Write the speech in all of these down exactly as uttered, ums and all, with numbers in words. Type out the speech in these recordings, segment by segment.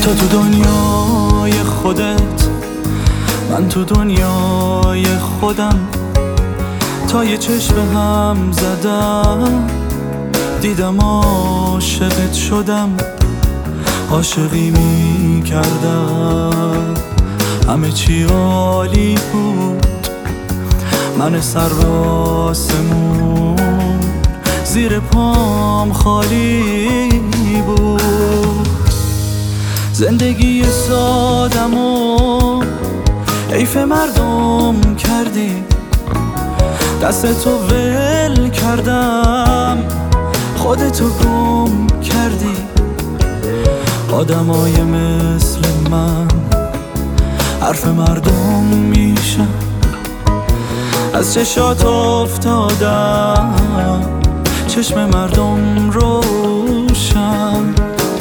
تو تو دنیای خودت، من تو دنیای خودم. تا یه چشم هم زدم، دیدم عاشقت شدم. عاشقی می کردم، همه چی عالی بود. من سر به آسمون، زیر پام خالی بود. زندگی سادم و حیف مردم کردی، دست تو ول کردم، خودتو گم کردی. آدمای مثل من حرف مردم میشن، از چشات افتادم، چشم مردم روشن.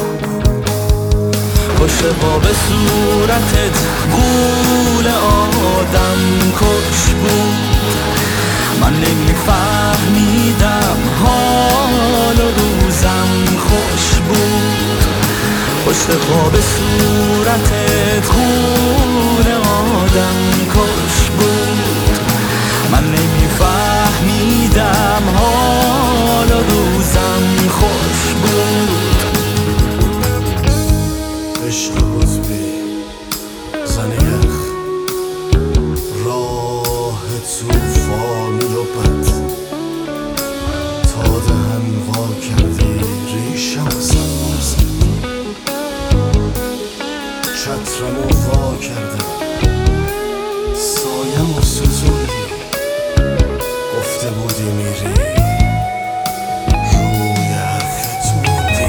پشت قاب صورتت گول آدم کش بود. من نمیفهمیدم حال و روزم خوش بود. پشت قاب صورتت گول آدم کش بود. من نمیفهمیدم حال و روزم خوش بود. عشق حضبی زن یخ، راه توفانی و بد، تا دهن وا کردی ریشم و سرما زد. چترم و وا کردم، سایم و سوزوندی، گفته بودی میری، روی حرفت موندی.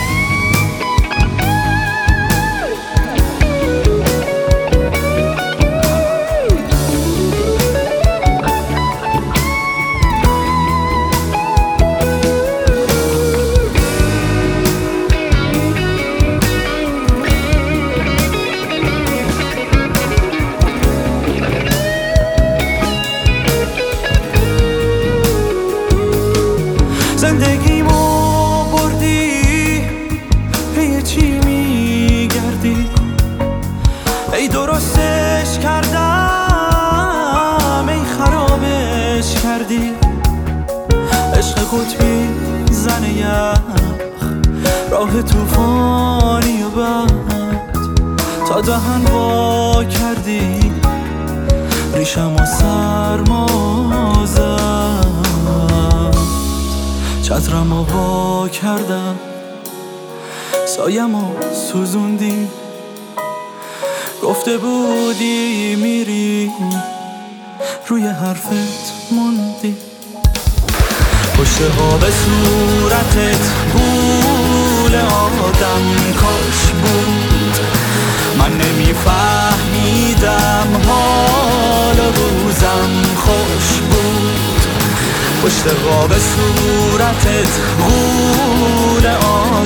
زندگیمو بردی، هی چی میگردی؟ ای درستش کردم، ای خرابش کردی. عشق قطبی زن یخ، راه توفانی و بد، تا دهن وا کردی، ریشم و سرما زد. چترم و وا کردم، سایم و سوزوندی، گفته بودی میری، روی حرفت موندی. پشت قاب صورتت گول آدم کش بود. من نمیفهمیدم حال و روزم خوش بود. پشت قاب صورتت غول آدم